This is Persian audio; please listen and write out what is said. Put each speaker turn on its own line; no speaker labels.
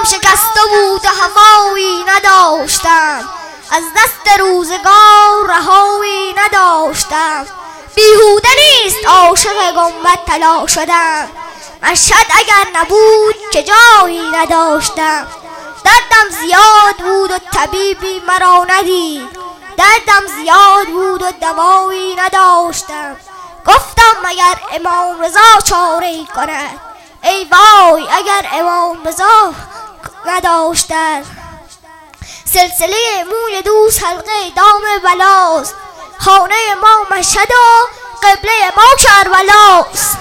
دلم شکسته بود و هوایی نداشتم، از دست روزگار رهایی نداشتم. بیهوده نیست عاشق گنبد طلا شدم، مشهد اگر نبود که جایی نداشتم. دردم زیاد بود و طبیبی مرا ندید، دردم زیاد بود و دوایی نداشتم. گفتم مگر امام رضا چاره‌ای کند، ای وای اگر امام رضا نداشتند. سلسله موی دوست حلقه دام بلاست، خانه ما مشهد و قبله ما کربلاست.